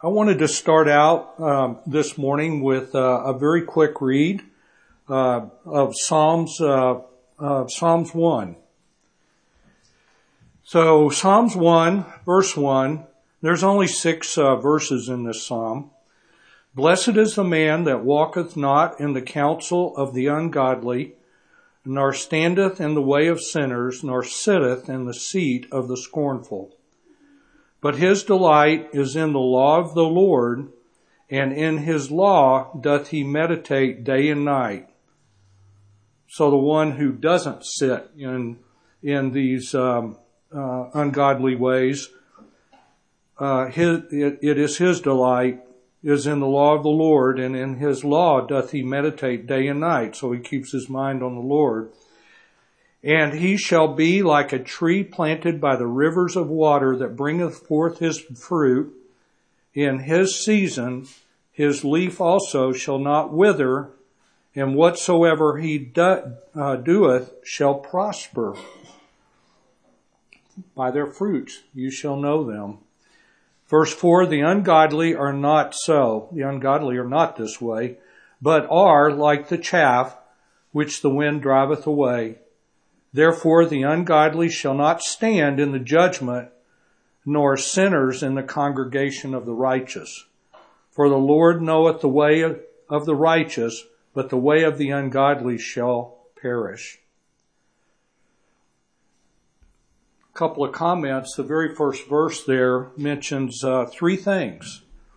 I wanted to start out this morning with a very quick read of Psalms 1. So Psalms 1, verse 1, there's only 6 verses in this psalm. Blessed is the man that walketh not in the counsel of the ungodly, nor standeth in the way of sinners, nor sitteth in the seat of the scornful. But his delight is in the law of the Lord, and in his law doth he meditate day and night. So the one who doesn't sit in these ungodly ways, it is his delight is in the law of the Lord, and in his law doth he meditate day and night. So he keeps his mind on the Lord. And he shall be like a tree planted by the rivers of water that bringeth forth his fruit. In his season, his leaf also shall not wither, and whatsoever he doeth shall prosper. By their fruits you shall know them. Verse 4, the ungodly are not so. The ungodly are not this way, but are like the chaff which the wind driveth away. Therefore the ungodly shall not stand in the judgment, nor sinners in the congregation of the righteous. For the Lord knoweth the way of the righteous, but the way of the ungodly shall perish. A couple of comments. The very first verse there mentions 3 things.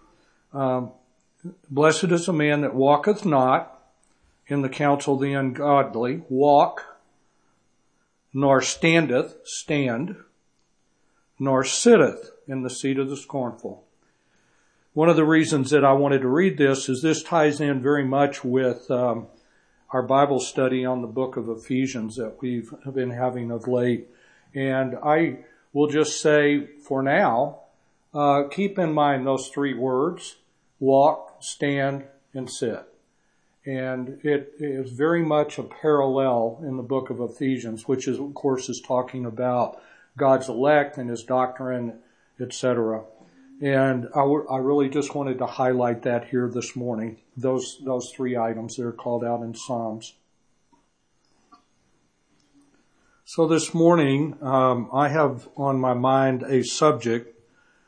Blessed is the man that walketh not in the counsel of the ungodly, walk, nor standeth, stand, nor sitteth in the seat of the scornful. One of the reasons that I wanted to read this is this ties in very much with our Bible study on the book of Ephesians that we've been having of late. And I will just say for now, keep in mind those 3 words, walk, stand, and sit. And it is very much a parallel in the book of Ephesians, which is, of course, is talking about God's elect and his doctrine, etc. And I really just wanted to highlight that here this morning, those 3 items that are called out in Psalms. So this morning, I have on my mind a subject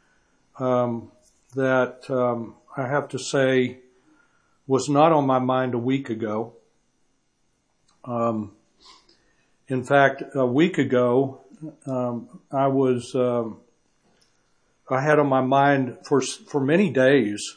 that I have to say was not on my mind a week ago. In fact, a week ago, I had on my mind for many days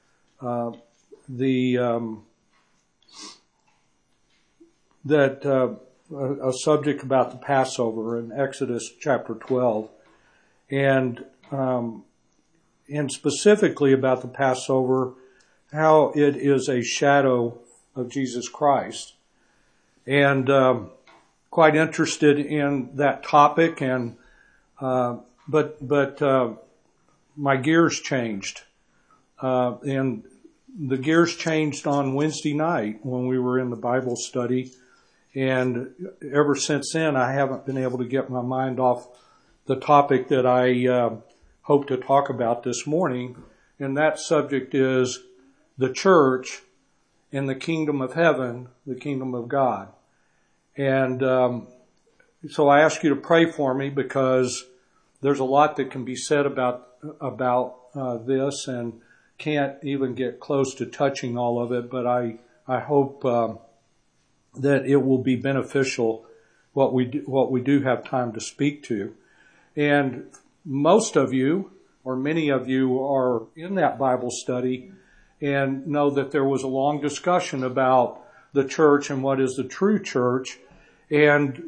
a subject about the Passover in Exodus chapter 12, and specifically about the Passover, how it is a shadow of Jesus Christ. And quite interested in that topic, and but my gears changed, and the gears changed on Wednesday night when we were in the Bible study. And ever since then, I haven't been able to get my mind off the topic that I hope to talk about this morning. And that subject is the church and the kingdom of heaven, the kingdom of God. And so I ask you to pray for me, because there's a lot that can be said about this, and can't even get close to touching all of it. But I hope that it will be beneficial what we do have time to speak to. And most of you, or many of you, are in that Bible study and know that there was a long discussion about the church and what is the true church. And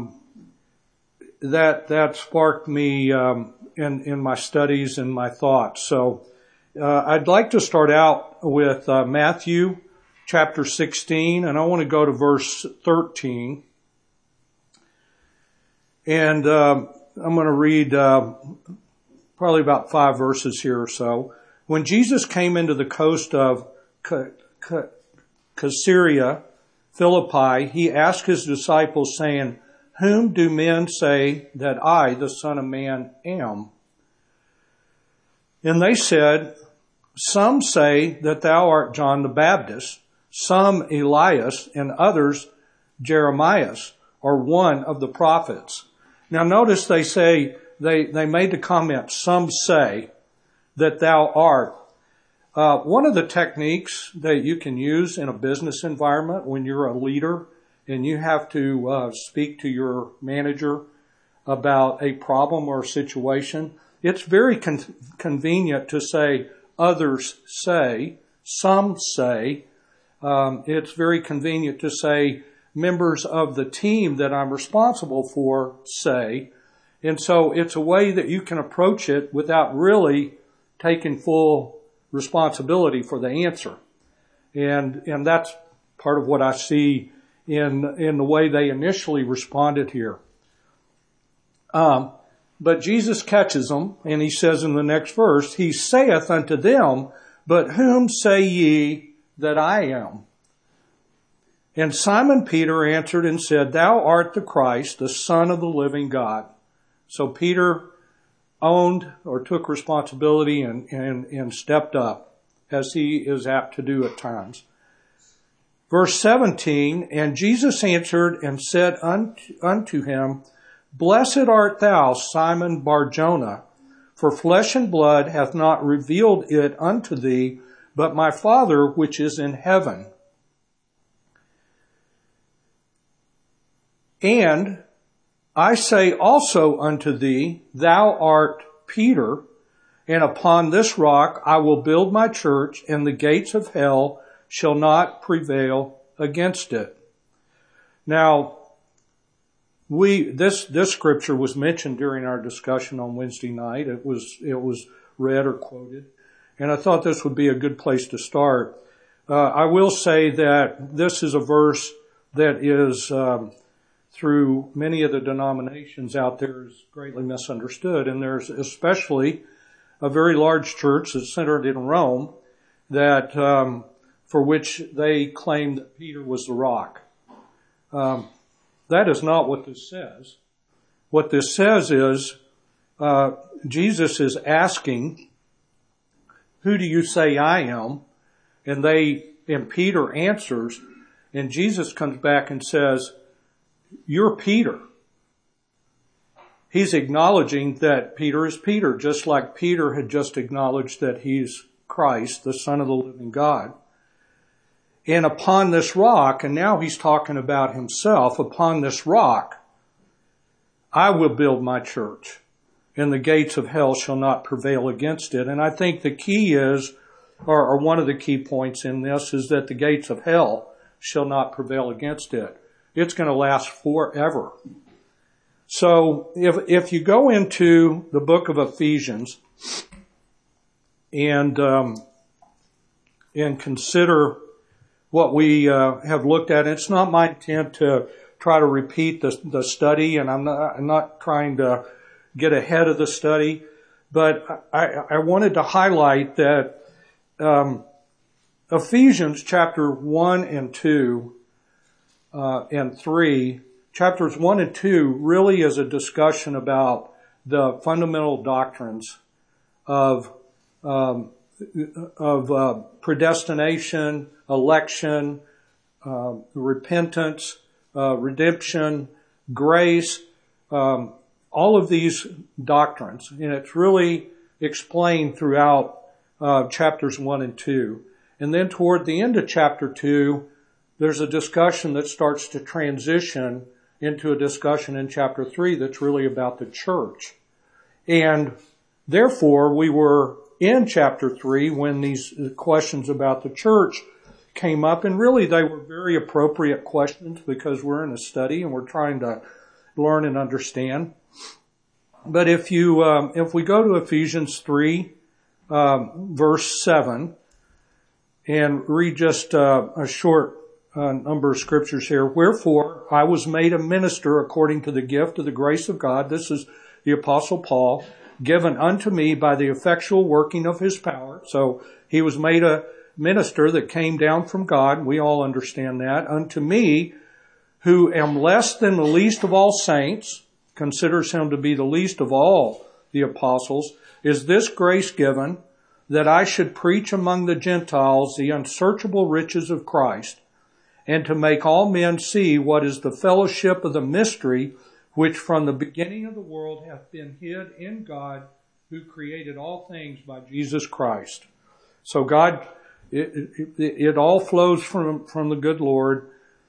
that sparked me in my studies and my thoughts. So I'd like to start out with Matthew chapter 16, and I want to go to verse 13. And I'm going to read probably about 5 verses here or so. When Jesus came into the coast of Caesarea Philippi, he asked his disciples, saying, Whom do men say that I, the Son of Man, am? And they said, Some say that thou art John the Baptist, some Elias, and others Jeremiah, or one of the prophets. Now notice they say, they made the comment, some say that thou art. One of the techniques that you can use in a business environment when you're a leader and you have to speak to your manager about a problem or a situation, it's very convenient to say, others say, some say. It's very convenient to say, members of the team that I'm responsible for say. And so it's a way that you can approach it without really taking full responsibility for the answer. And that's part of what I see in the way they initially responded here. But Jesus catches them, and he says in the next verse, he saith unto them, but whom say ye that I am? And Simon Peter answered and said, thou art the Christ, the Son of the living God. So Peter owned or took responsibility and stepped up, as he is apt to do at times. Verse 17, and Jesus answered and said unto him, blessed art thou, Simon Bar-Jonah, for flesh and blood hath not revealed it unto thee, but my Father which is in heaven. And I say also unto thee, thou art Peter, and upon this rock I will build my church, and the gates of hell shall not prevail against it. Now, this scripture was mentioned during our discussion on Wednesday night. It was read or quoted, and I thought this would be a good place to start. I will say that this is a verse that is through many of the denominations out there is greatly misunderstood, and there's especially a very large church that's centered in Rome that for which they claim that Peter was the rock. That is not what this says. What this says is Jesus is asking, who do you say I am? And Peter answers, and Jesus comes back and says, you're Peter. He's acknowledging that Peter is Peter, just like Peter had just acknowledged that he's Christ, the Son of the living God. And upon this rock, and now he's talking about himself, upon this rock, I will build my church, and the gates of hell shall not prevail against it. And I think the key is, or one of the key points in this, is that the gates of hell shall not prevail against it. It's going to last forever. So if you go into the book of Ephesians and consider what we have looked at, it's not my intent to try to repeat the study, and I'm not trying to get ahead of the study, but I wanted to highlight that Ephesians chapter 1 and 2 and 3, chapters 1 and 2 really is a discussion about the fundamental doctrines of predestination, election, repentance, redemption, grace, all of these doctrines. And it's really explained throughout chapters 1 and 2. And then toward the end of chapter 2, there's a discussion that starts to transition into a discussion in chapter 3 that's really about the church. And therefore, we were in chapter 3 when these questions about the church came up, and really they were very appropriate questions because we're in a study and we're trying to learn and understand. But if we go to Ephesians 3, verse 7, and read just a short number of scriptures here. Wherefore, I was made a minister according to the gift of the grace of God. This is the Apostle Paul, given unto me by the effectual working of his power. So he was made a minister that came down from God. We all understand that. Unto me, who am less than the least of all saints, considers him to be the least of all the apostles, is this grace given, that I should preach among the Gentiles the unsearchable riches of Christ, and to make all men see what is the fellowship of the mystery which from the beginning of the world hath been hid in God, who created all things by Jesus Christ. So God, it all flows from the good Lord,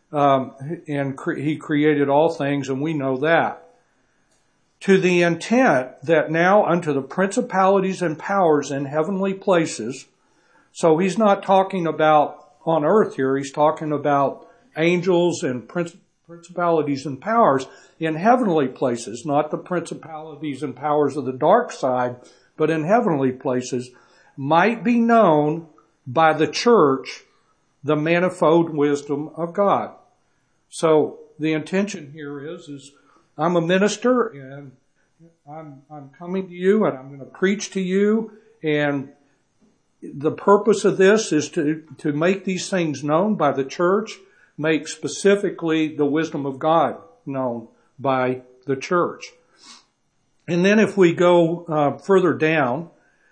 and He created all things, and we know that. To the intent that now unto the principalities and powers in heavenly places, so He's not talking about on earth here, He's talking about angels and principalities and powers in heavenly places, not the principalities and powers of the dark side, but in heavenly places, might be known by the church the manifold wisdom of God. So the intention here is I'm a minister and I'm coming to you and I'm going to preach to you, and the purpose of this is to make these things known by the church, make specifically the wisdom of God known by the church. And then if we go further down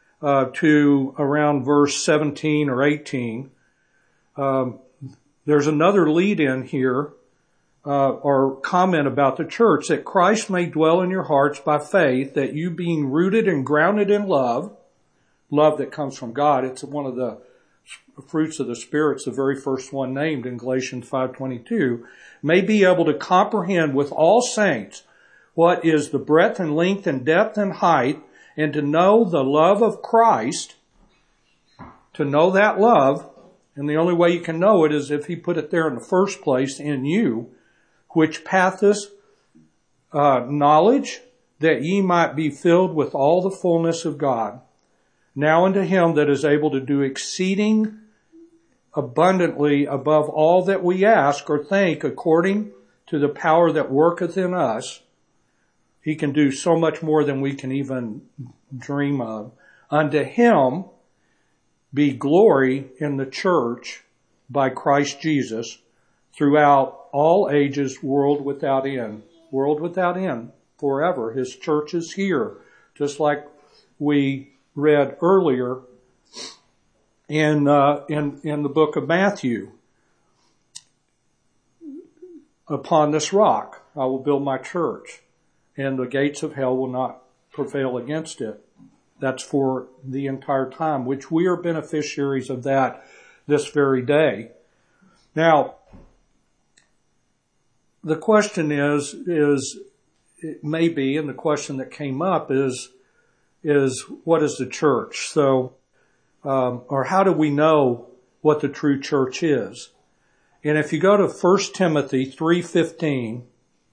to around verse 17 or 18, there's another lead in here or comment about the church, that Christ may dwell in your hearts by faith, that you being rooted and grounded in love that comes from God. It's one of the fruits of the Spirit, the very first one named in Galatians 5:22, may be able to comprehend with all saints what is the breadth and length and depth and height, and to know the love of Christ, to know that love, and the only way you can know it is if He put it there in the first place in you, which passeth knowledge, that ye might be filled with all the fullness of God. Now unto Him that is able to do exceeding abundantly above all that we ask or think, according to the power that worketh in us. He can do so much more than we can even dream of. Unto Him be glory in the church by Christ Jesus throughout all ages, world without end. World without end, forever. His church is here, just like we read earlier in the book of Matthew. Upon this rock I will build my church, and the gates of hell will not prevail against it. That's for the entire time, which we are beneficiaries of that this very day. Now, the question is it may be, and the question that came up is what is the church? So, or how do we know what the true church is? And if you go to 1 Timothy 3:15,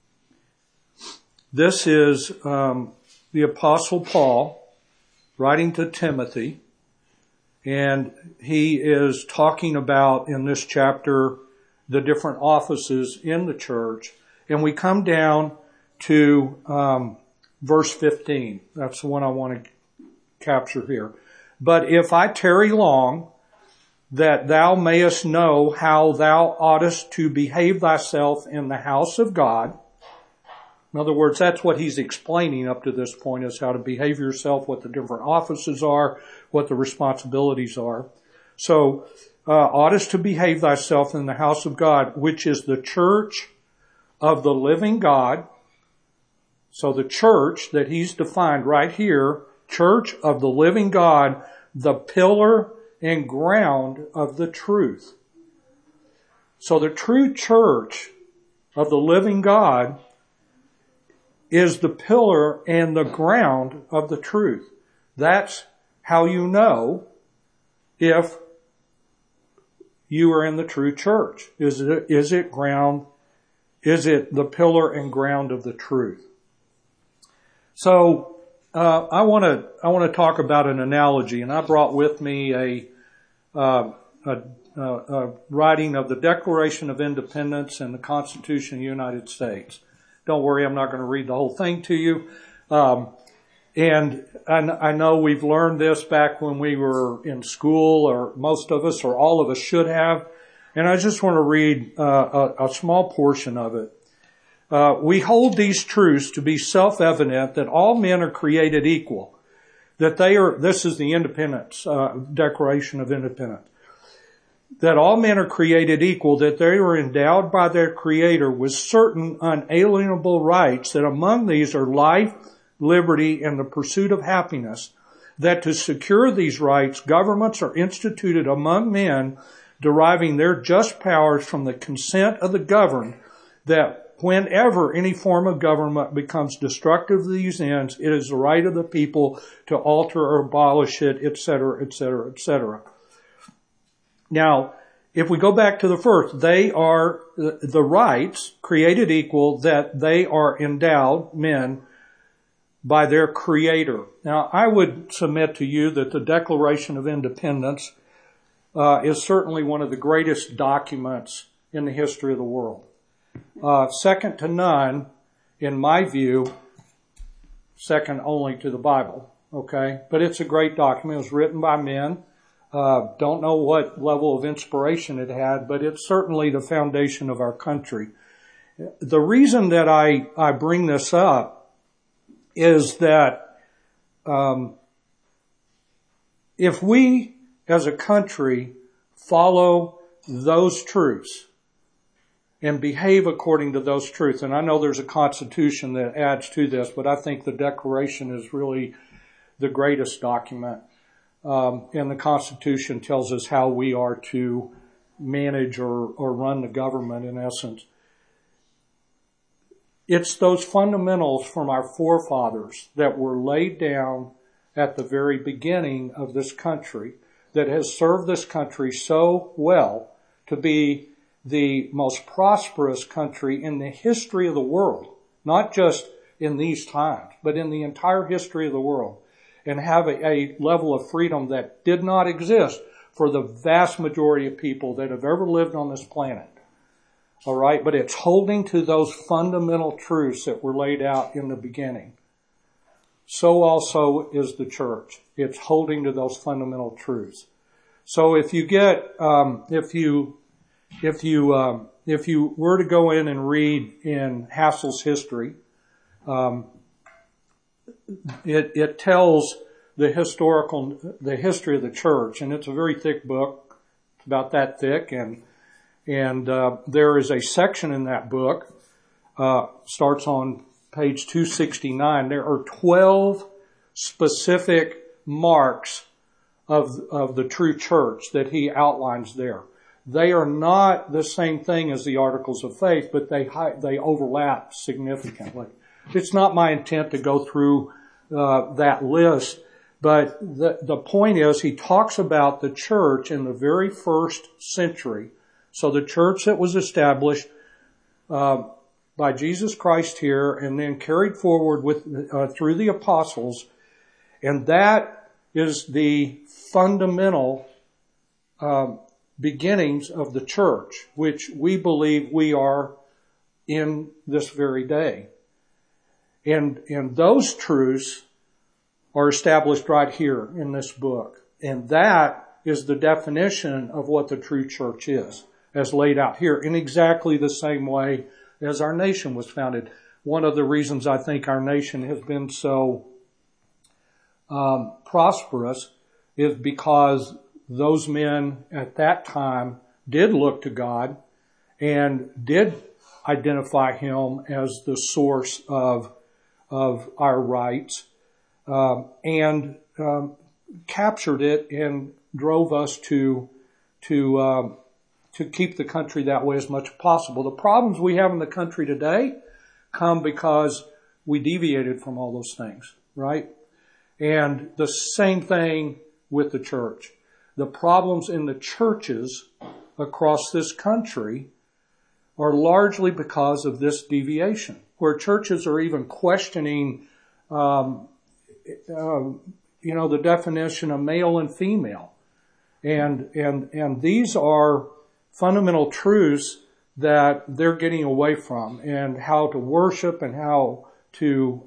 this is the Apostle Paul writing to Timothy, and he is talking about in this chapter the different offices in the church. And we come down to verse 15. That's the one I want to capture here. But if I tarry long, that thou mayest know how thou oughtest to behave thyself in the house of God. In other words, that's what he's explaining up to this point, is how to behave yourself, what the different offices are, what the responsibilities are. So, oughtest to behave thyself in the house of God, which is the church of the living God. So the church that he's defined right here, church of the living God, the pillar and ground of the truth. So the true church of the living God is the pillar and the ground of the truth. That's how you know if you are in the true church. Is it the pillar and ground of the truth? So I want to talk about an analogy, and I brought with me a writing of the Declaration of Independence and the Constitution of the United States. Don't worry, I'm not going to read the whole thing to you. And I know we've learned this back when we were in school, or most of us, or all of us should have. And I just want to read a small portion of it. We hold these truths to be self-evident, that all men are created equal, that this is the Independence, Declaration of Independence, that all men are created equal, that they are endowed by their Creator with certain unalienable rights, that among these are life, liberty, and the pursuit of happiness, that to secure these rights, governments are instituted among men, deriving their just powers from the consent of the governed, that whenever any form of government becomes destructive of these ends, it is the right of the people to alter or abolish it, etc., etc., etc. Now, if we go back to the first, they are the rights created equal, that they are endowed, men, by their Creator. Now, I would submit to you that the Declaration of Independence is certainly one of the greatest documents in the history of the world. Second to none, in my view, second only to the Bible, okay? But it's a great document. It was written by men. Don't know what level of inspiration it had, but it's certainly the foundation of our country. The reason that I bring this up is that if we as a country follow those truths and behave according to those truths, and I know there's a constitution that adds to this, but I think the Declaration is really the greatest document. And the Constitution tells us how we are to manage or run the government, in essence. It's those fundamentals from our forefathers that were laid down at the very beginning of this country that has served this country so well to be the most prosperous country in the history of the world, not just in these times, but in the entire history of the world, and have a level of freedom that did not exist for the vast majority of people that have ever lived on this planet. All right, but it's holding to those fundamental truths that were laid out in the beginning. So also is the church. It's holding to those fundamental truths. So if you get, if you were to go in and read in Hassel's history, it tells the history of the church, and it's a very thick book. It's about that thick, and there is a section in that book, starts on page 269. There are 12 specific marks of the true church that he outlines there. They are not the same thing as the Articles of Faith, but they overlap significantly. It's not my intent to go through that list, but the point is he talks about the church in the very first century. So the church that was established by Jesus Christ here and then carried forward through the apostles, and that is the fundamental beginnings of the church, which we believe we are in this very day. And those truths are established right here in this book. And that is the definition of what the true church is, as laid out here, in exactly the same way as our nation was founded. One of the reasons I think our nation has been so prosperous is because those men at that time did look to God and did identify Him as the source of our rights, and captured it and drove us to keep the country that way as much as possible. The problems we have in the country today come because we deviated from all those things, right? And the same thing with the church. The problems in the churches across this country are largely because of this deviation, where churches are even questioning, the definition of male and female. And these are fundamental truths that they're getting away from, and how to worship and how to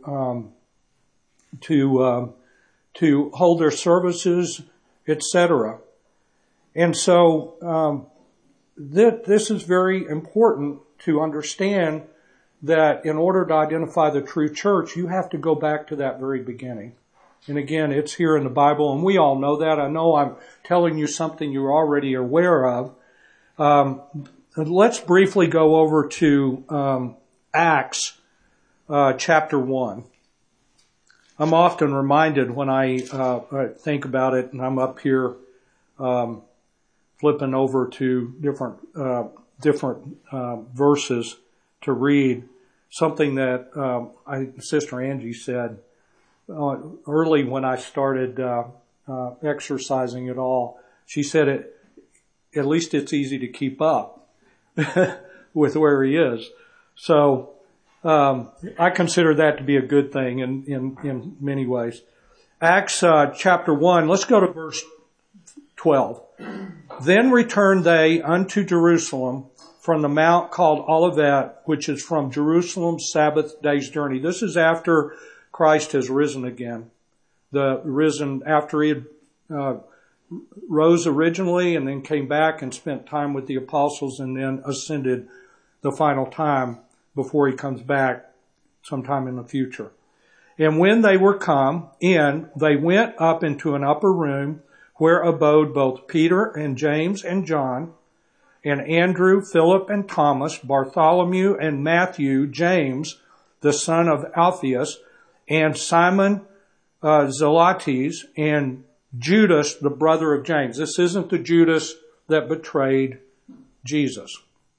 hold their services, etc. And so this is very important to understand, that in order to identify the true church, you have to go back to that very beginning. And again, it's here in the Bible, and we all know that. I know I'm telling you something you're already aware of. Let's briefly go over to Acts chapter 1. I'm often reminded when I think about it, and I'm up here flipping over to different verses to read, something that Sister Angie said early when I started exercising at all. She said at least it's easy to keep up with where he is. So I consider that to be a good thing in many ways. Acts chapter 1, let's go to verse 12. Then returned they unto Jerusalem from the mount called Olivet, which is from Jerusalem's Sabbath day's journey. This is after Christ has risen again. After he had rose originally and then came back and spent time with the apostles and then ascended the final time before he comes back sometime in the future. And when they were come in, they went up into an upper room where abode both Peter and James and John and Andrew, Philip and Thomas, Bartholomew and Matthew, James, the son of Alphaeus, and Simon Zelotes, and Judas, the brother of James. This isn't the Judas that betrayed Jesus.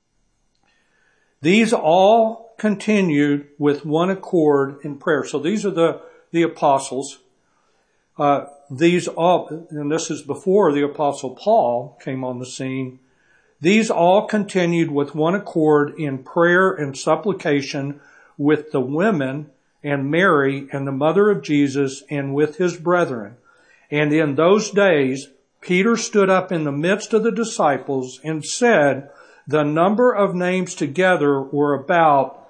These all continued with one accord in prayer. So these are the apostles. These all, and this is before the apostle Paul came on the scene. These all continued with one accord in prayer and supplication with the women and Mary and the mother of Jesus and with his brethren. And in those days, Peter stood up in the midst of the disciples and said, the number of names together were about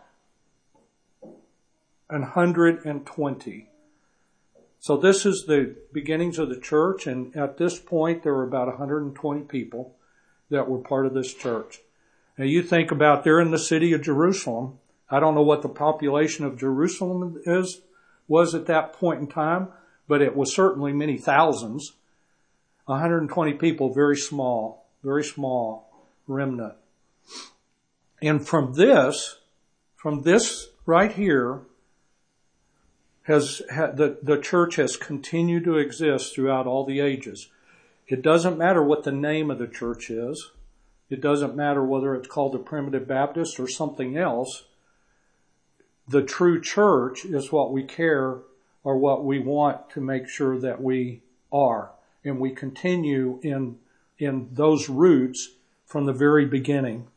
120. So this is the beginnings of the church, and at this point there were about 120 people that were part of this church. Now you think about, they're in the city of Jerusalem. I don't know what the population of Jerusalem was at that point in time, but it was certainly many thousands. 120 people, very small remnant. And from this right here, the church has continued to exist throughout all the ages. It doesn't matter what the name of the church is. It doesn't matter whether it's called the Primitive Baptist or something else. The true church is what we care or what we want to make sure that we are. And we continue in those roots from the very beginning.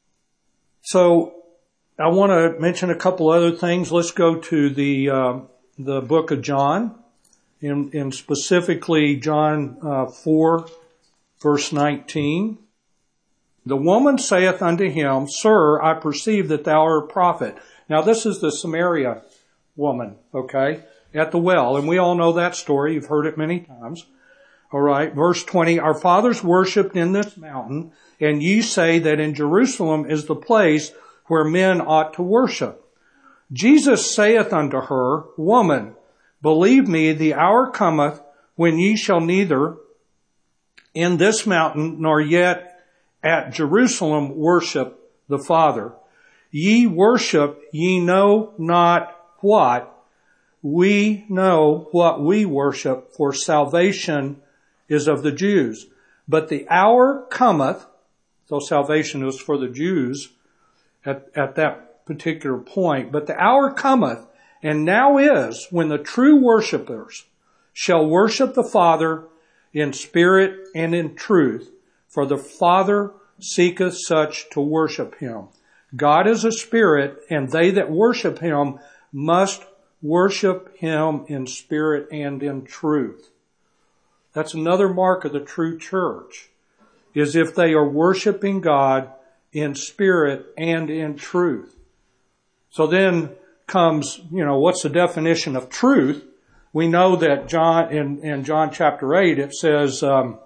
So I want to mention a couple other things. Let's go to the book of John, and specifically John 4, verse 19. The woman saith unto him, Sir, I perceive that thou art a prophet. Now this is the Samaria woman, okay, at the well. And we all know that story. You've heard it many times. All right, verse 20, Our fathers worshipped in this mountain, and ye say that in Jerusalem is the place where men ought to worship. Jesus saith unto her, Woman, believe me, the hour cometh when ye shall neither in this mountain nor yet at Jerusalem worship the Father. Ye worship, ye know not what. We know what we worship, for salvation is of the Jews. But the hour cometh, so salvation was for the Jews at that particular point, but the hour cometh, and now is, when the true worshipers shall worship the Father in spirit and in truth, for the Father seeketh such to worship him. God is a spirit, and they that worship him must worship him in spirit and in truth. That's another mark of the true church, is if they are worshiping God in spirit and in truth. So then comes, what's the definition of truth? We know that in John chapter 8, it says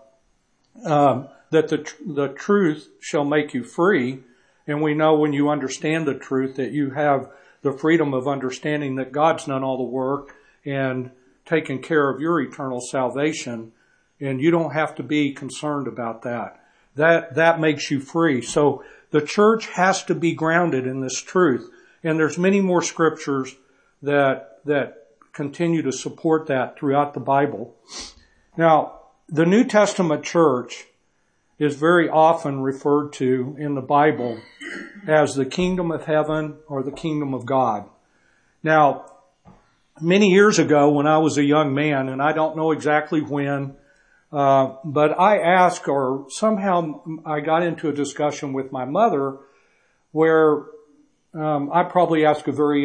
that the truth shall make you free. And we know when you understand the truth that you have the freedom of understanding that God's done all the work and taken care of your eternal salvation, and you don't have to be concerned about that. That makes you free. So the church has to be grounded in this truth. And there's many more scriptures that continue to support that throughout the Bible. Now, the New Testament church is very often referred to in the Bible as the kingdom of heaven or the kingdom of God. Now, many years ago when I was a young man, and I don't know exactly when, but I asked, or somehow I got into a discussion with my mother where I probably asked a very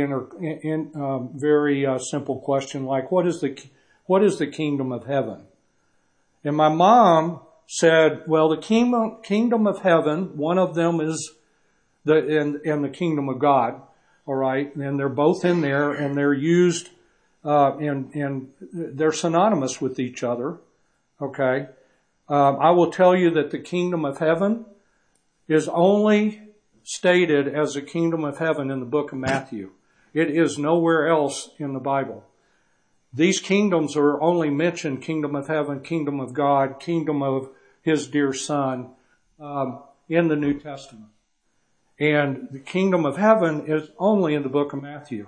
simple question like, what is the kingdom of heaven? And my mom said, well, the kingdom of heaven, one of them is the kingdom of God, all right, and they're both in there, and they're used, and they're synonymous with each other. Okay. I will tell you that the kingdom of heaven is only stated as the kingdom of heaven in the book of Matthew. It is nowhere else in the Bible. These kingdoms are only mentioned, kingdom of heaven, kingdom of God, kingdom of His dear Son, in the New Testament. And the kingdom of heaven is only in the book of Matthew.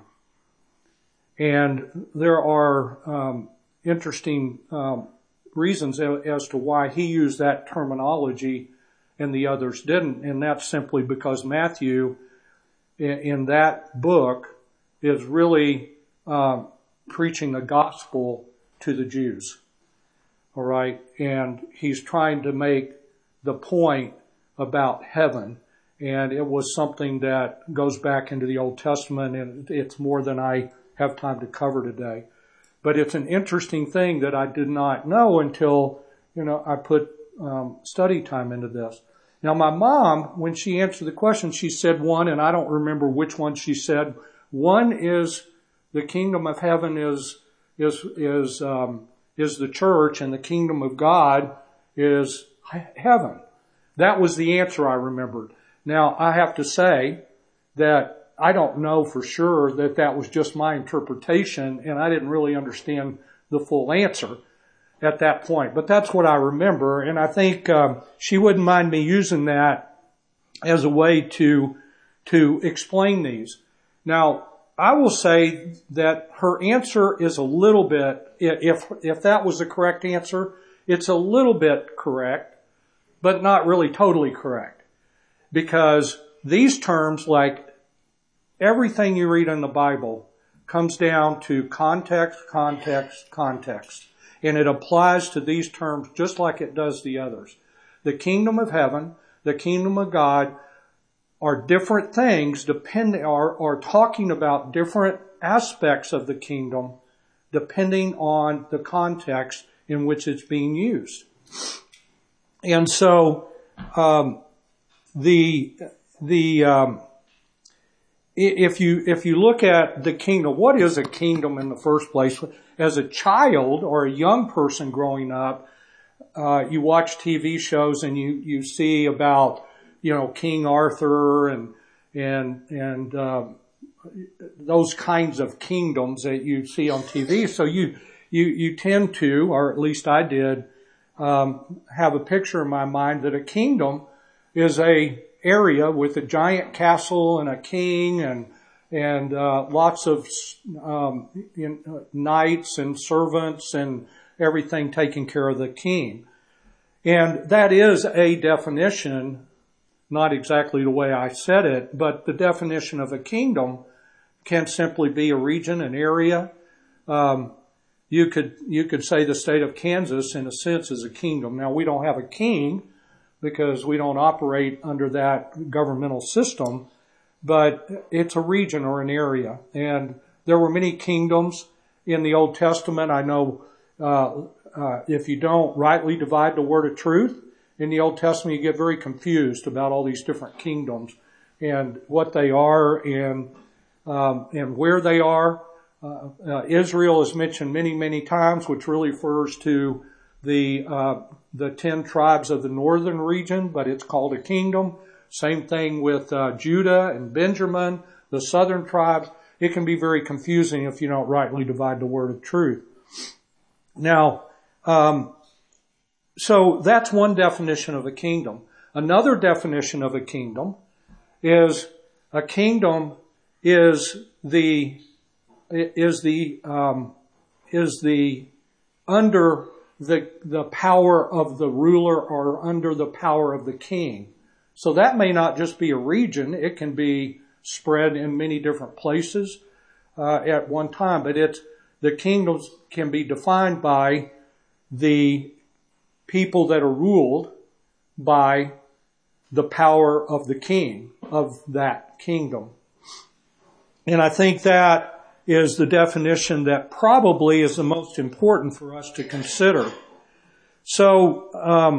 And there are interesting reasons as to why he used that terminology and the others didn't. And that's simply because Matthew, in that book, is really preaching the gospel to the Jews. All right? And he's trying to make the point about heaven. And it was something that goes back into the Old Testament, and it's more than I have time to cover today. But it's an interesting thing that I did not know until, I put study time into this. Now, my mom, when she answered the question, she said one, and I don't remember which one she said. One is the kingdom of heaven is the church, and the kingdom of God is heaven. That was the answer I remembered. Now, I have to say that I don't know for sure that was just my interpretation, and I didn't really understand the full answer at that point. But that's what I remember, and I think she wouldn't mind me using that as a way to explain these. Now, I will say that her answer is a little bit, if that was the correct answer, it's a little bit correct, but not really totally correct. Because these terms, like everything you read in the Bible, comes down to context, context, context. And it applies to these terms just like it does the others. The kingdom of heaven, the kingdom of God are different things, are talking about different aspects of the kingdom depending on the context in which it's being used. And so, if you look at the kingdom, what is a kingdom in the first place? As a child or a young person growing up, you watch TV shows and you see about, King Arthur and those kinds of kingdoms that you see on TV. So you tend to, or at least I did, have a picture in my mind that a kingdom is a area with a giant castle and a king and lots of knights and servants and everything taking care of the king. And that is a definition, not exactly the way I said it, but the definition of a kingdom can simply be a region, an area. You could say the state of Kansas, in a sense, is a kingdom. Now, we don't have a king because we don't operate under that governmental system, but it's a region or an area. And there were many kingdoms in the Old Testament. I know if you don't rightly divide the word of truth in the Old Testament, you get very confused about all these different kingdoms and what they are and where they are. Israel is mentioned many, many times, which really refers to the 10 tribes of the northern region, but it's called a kingdom. Same thing with Judah and Benjamin, the southern tribes. It can be very confusing if you don't rightly divide the word of truth. Now, so that's one definition of a kingdom. Another definition of a kingdom is under the power of the ruler or under the power of the king. So that may not just be a region. It can be spread in many different places at one time. But the kingdoms can be defined by the people that are ruled by the power of the king of that kingdom. And I think that is the definition that probably is the most important for us to consider. So,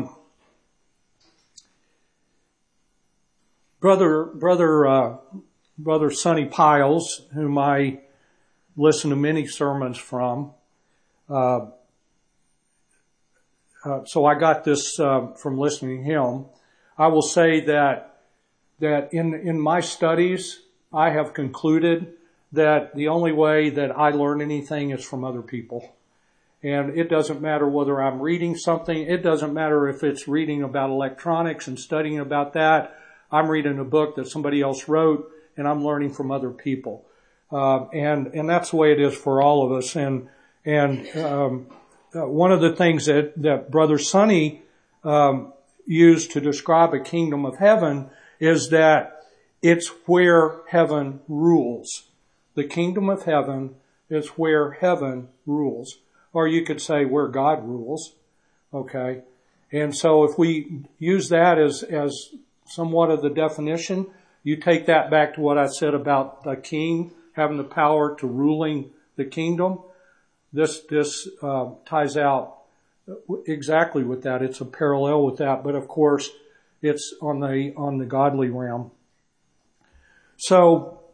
Brother Sonny Piles, whom I listen to many sermons from, so I got this from listening to him. I will say that in my studies, I have concluded that the only way that I learn anything is from other people. And it doesn't matter whether I'm reading something. It doesn't matter if it's reading about electronics and studying about that. I'm reading a book that somebody else wrote, and I'm learning from other people. And that's the way it is for all of us. And one of the things that Brother Sonny used to describe a kingdom of heaven is that it's where heaven rules. The kingdom of heaven is where heaven rules. Or you could say where God rules. Okay? And so if we use that as somewhat of the definition, you take that back to what I said about the king having the power to ruling the kingdom. This ties out exactly with that. It's a parallel with that, but of course it's on the godly realm. So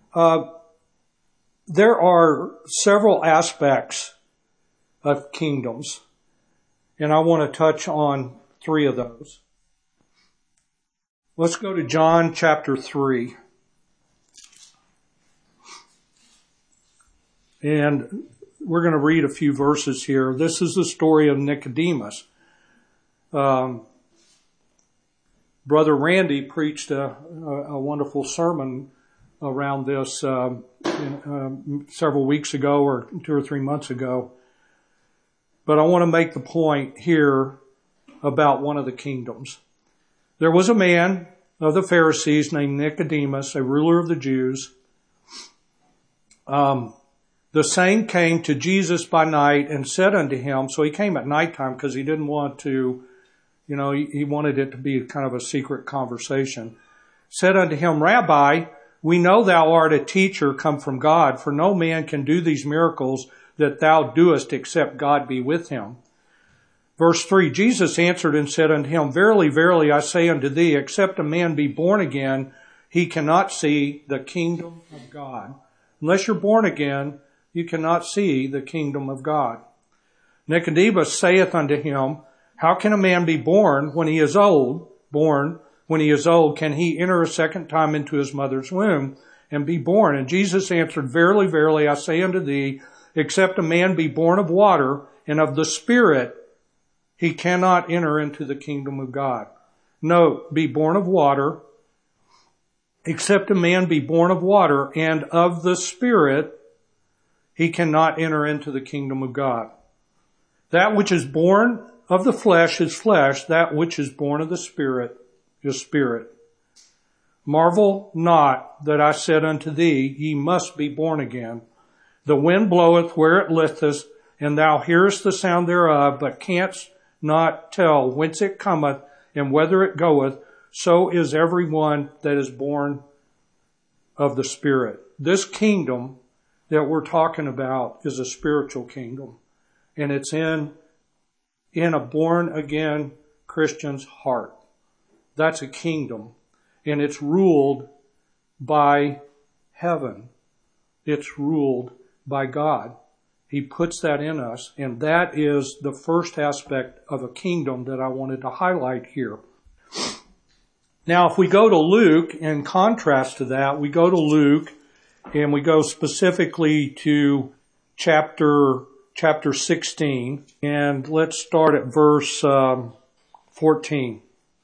there are several aspects of kingdoms, and I want to touch on 3 of those. Let's go to John chapter 3. And we're going to read a few verses here. This is the story of Nicodemus. Brother Randy preached a wonderful sermon around this several weeks ago or 2 or 3 months ago. But I want to make the point here about one of the kingdoms. There was a man of the Pharisees named Nicodemus, a ruler of the Jews. The same came to Jesus by night and said unto him, so he came at nighttime because he didn't want to, he wanted it to be kind of a secret conversation. Said unto him, Rabbi, we know thou art a teacher come from God, for no man can do these miracles that thou doest except God be with him. Verse 3, Jesus answered and said unto him, Verily, verily, I say unto thee, except a man be born again, he cannot see the kingdom of God. Unless you're born again, you cannot see the kingdom of God. Nicodemus saith unto him, How can a man be born when he is old? Can he enter a second time into his mother's womb and be born? And Jesus answered, Verily, verily, I say unto thee, except a man be born of water and of the Spirit, he cannot enter into the kingdom of God. Note, be born of water, except a man be born of water and of the Spirit, he cannot enter into the kingdom of God. That which is born of the flesh is flesh. That which is born of the Spirit is spirit. Marvel not that I said unto thee, ye must be born again. The wind bloweth where it listeth, and thou hearest the sound thereof, but canst not tell whence it cometh and whither it goeth. So is every one that is born of the Spirit. This kingdom that we're talking about is a spiritual kingdom, and it's in a born-again Christian's heart. That's a kingdom, and it's ruled by heaven. It's ruled by God. He puts that in us, and that is the first aspect of a kingdom that I wanted to highlight here. Now, if we go to Luke, in contrast to that, we go to Luke, and we go specifically to chapter chapter 16, and let's start at verse 14.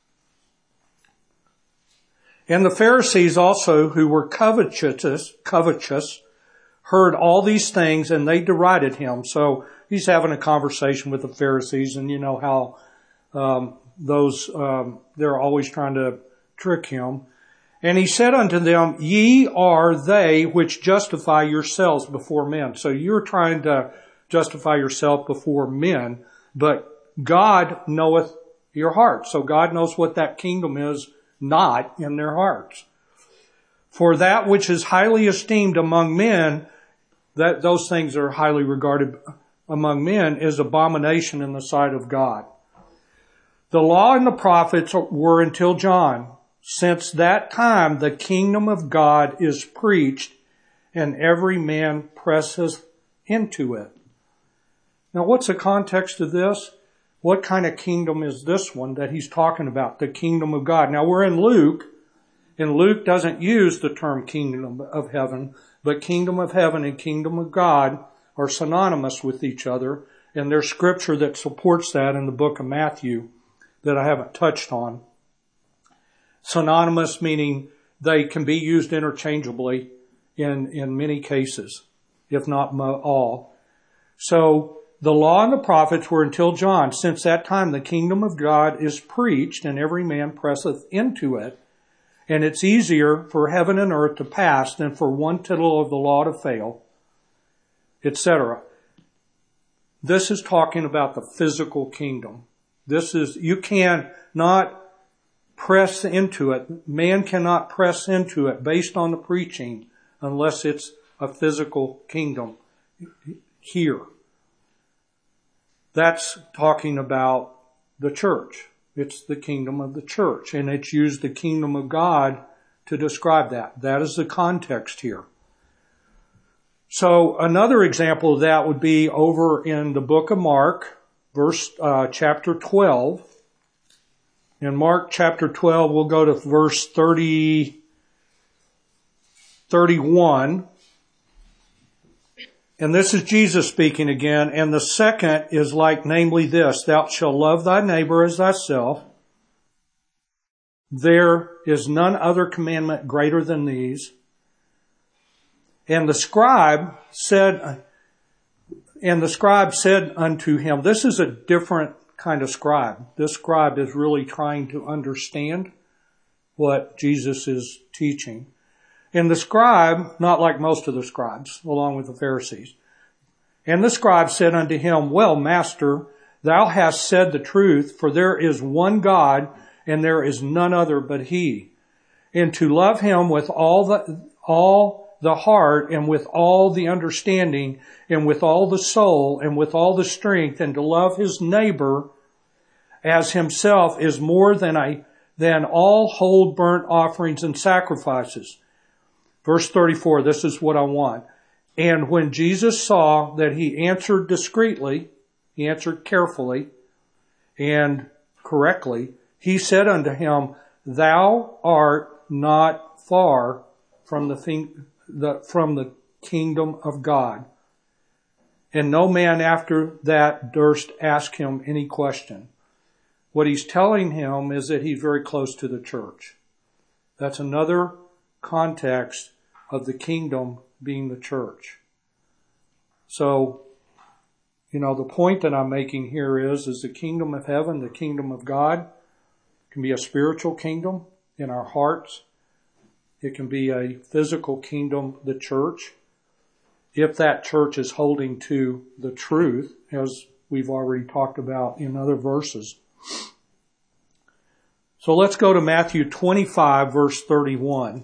And the Pharisees also, who were covetous, heard all these things, and they derided him. So he's having a conversation with the Pharisees, and you know how they're always trying to trick him. And he said unto them, Ye are they which justify yourselves before men. So you're trying to justify yourself before men, but God knoweth your heart. So God knows what that kingdom is not in their hearts. For that which is highly esteemed among men, that those things are highly regarded among men, is abomination in the sight of God. The law and the prophets were until John. Since that time the kingdom of God is preached, and every man presseth into it. Now what's the context of this? What kind of kingdom is this one that he's talking about? The kingdom of God. Now we're in Luke, and Luke doesn't use the term kingdom of heaven, but kingdom of heaven and kingdom of God are synonymous with each other, and there's scripture that supports that in the book of Matthew that I haven't touched on. Synonymous meaning they can be used interchangeably in many cases, if not all. So the law and the prophets were until John. Since that time the kingdom of God is preached, and every man presseth into it. And it's easier for heaven and earth to pass than for one tittle of the law to fail, etc. This is talking about the physical kingdom. You cannot press into it. Man cannot press into it based on the preaching unless it's a physical kingdom here. That's talking about the church. It's the kingdom of the church, and it's used the kingdom of God to describe that. That is the context here. So another example of that would be over in the book of Mark, chapter 12. In Mark chapter 12, we'll go to verse 31. And this is Jesus speaking again. And the second is like, namely this, Thou shalt love thy neighbor as thyself. There is none other commandment greater than these. And the scribe said unto him, this is a different kind of scribe. This scribe is really trying to understand what Jesus is teaching. And the scribe, not like most of the scribes, along with the Pharisees. And the scribe said unto him, Well, Master, thou hast said the truth, for there is one God, and there is none other but He. And to love Him with all the heart, and with all the understanding, and with all the soul, and with all the strength, and to love his neighbor as himself is more than all whole burnt offerings and sacrifices. Verse 34, this is what I want. And when Jesus saw that he answered discreetly, he answered carefully and correctly, he said unto him, Thou art not far from the kingdom of God. And no man after that durst ask him any question. What he's telling him is that he's very close to the church. That's another context of the kingdom being the church. So, the point that I'm making here is the kingdom of heaven, the kingdom of God, can be a spiritual kingdom in our hearts. It can be a physical kingdom, the church, if that church is holding to the truth, as we've already talked about in other verses. So let's go to Matthew 25, verse 31.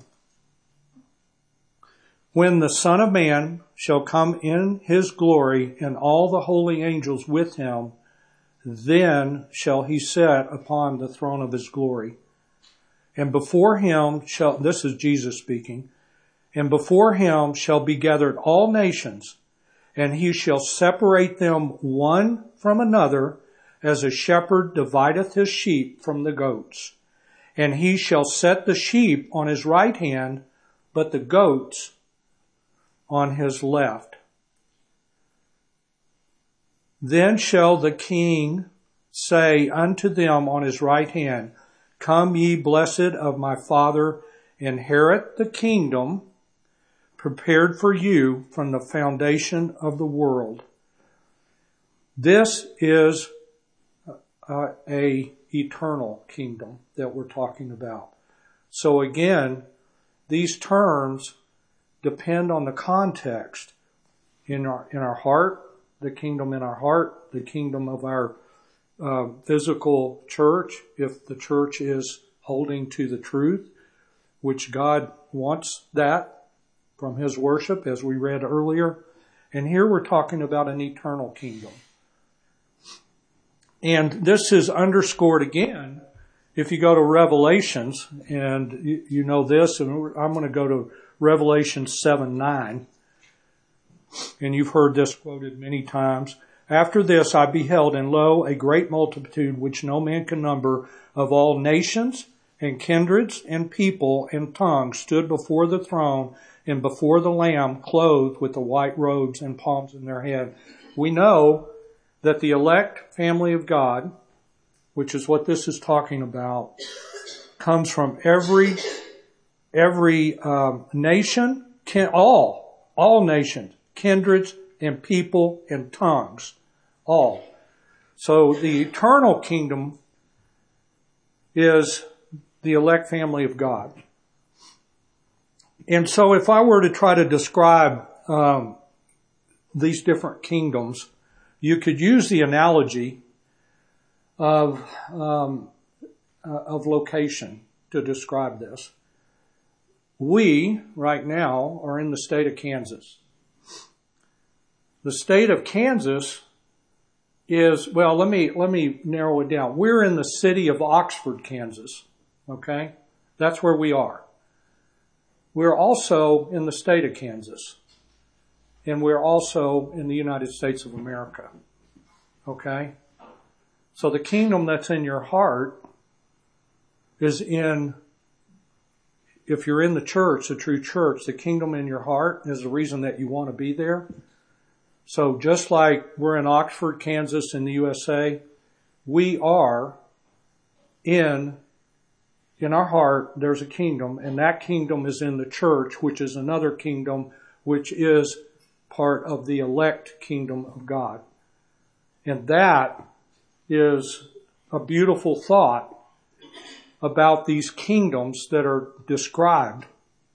When the Son of Man shall come in his glory, and all the holy angels with him, then shall he sit upon the throne of his glory. And before him this is Jesus speaking, and before him shall be gathered all nations, and he shall separate them one from another, as a shepherd divideth his sheep from the goats. And he shall set the sheep on his right hand, but the goats on his left. Then shall the King say unto them on his right hand, Come ye blessed of my Father, inherit the kingdom prepared for you from the foundation of the world. This is a eternal kingdom that we're talking about. So again, these terms depend on the context. In our heart, the kingdom in our heart, the kingdom of our physical church, if the church is holding to the truth, which God wants that from His worship, as we read earlier. And here we're talking about an eternal kingdom. And this is underscored again if you go to Revelations, and you know this, and I'm going to go to Revelation 7:9. And you've heard this quoted many times. After this I beheld, and lo, a great multitude which no man can number, of all nations and kindreds and people and tongues, stood before the throne and before the Lamb, clothed with the white robes and palms in their hand. We know that the elect family of God, which is what this is talking about, comes from every nation, all nations, kindreds and people and tongues, all. So the eternal kingdom is the elect family of God. And so if I were to try to describe these different kingdoms, you could use the analogy of location to describe this. We, right now, are in the state of Kansas. The state of Kansas is, well, let me narrow it down. We're in the city of Oxford, Kansas. Okay? That's where we are. We're also in the state of Kansas. And we're also in the United States of America. Okay? So the kingdom that's in your heart is in, if you're in the church, the true church, the kingdom in your heart is the reason that you want to be there. So just like we're in Oxford, Kansas in the USA, we are in our heart, there's a kingdom, and that kingdom is in the church, which is another kingdom, which is part of the elect kingdom of God. And that is a beautiful thought about these kingdoms that are described.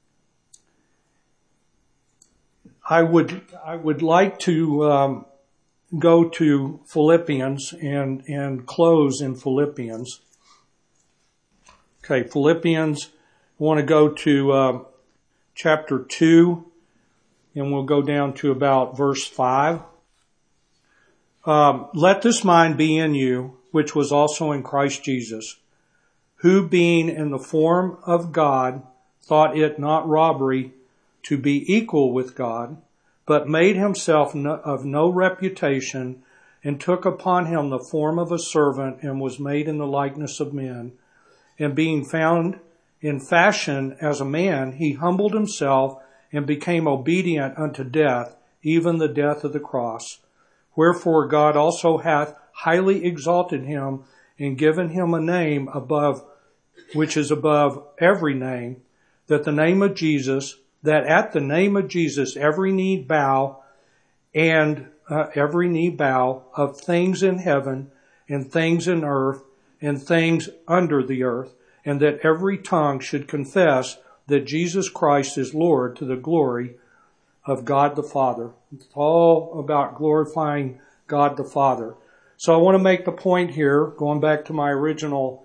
I would like to go to Philippians and close in Philippians. Okay, Philippians, I want to go to chapter 2, and we'll go down to about verse 5. Let this mind be in you, which was also in Christ Jesus, who being in the form of God, thought it not robbery to be equal with God, but made himself of no reputation, and took upon him the form of a servant, and was made in the likeness of men. And being found in fashion as a man, he humbled himself and became obedient unto death, even the death of the cross. Wherefore God also hath highly exalted him, and given him a name above, which is above every name, that the name of Jesus, that at the name of Jesus every knee bow, and every knee bow of things in heaven and things in earth and things under the earth, and that every tongue should confess that Jesus Christ is Lord, to the glory of God the Father. It's all about glorifying God the Father. So I want to make the point here, going back to my original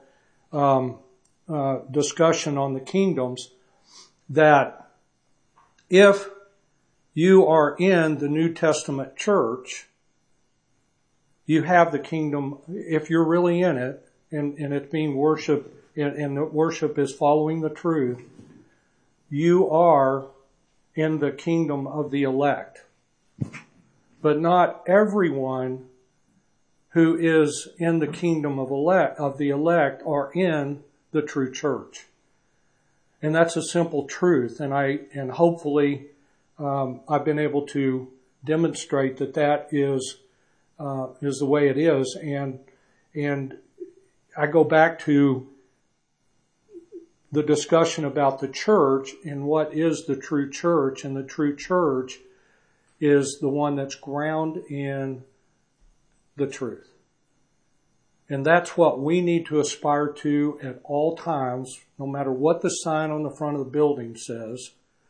discussion on the kingdoms, that if you are in the New Testament church, you have the kingdom. If you're really in it, and it's being worshiped, and the worship is following the truth, you are in the kingdom of the elect. But not everyone who is in the kingdom of the elect are in the true church. And that's a simple truth. And hopefully, I've been able to demonstrate that is is the way it is. And I go back to the discussion about the church and what is the true church. And the true church is the one that's grounded in the truth. And that's what we need to aspire to at all times, no matter what the sign on the front of the building says.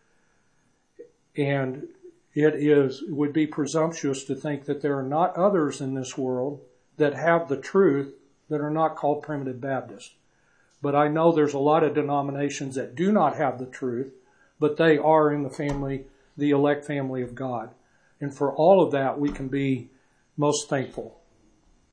And it would be presumptuous to think that there are not others in this world that have the truth that are not called Primitive Baptist. But I know there's a lot of denominations that do not have the truth, but they are in the family, the elect family of God. And for all of that, we can be most thankful.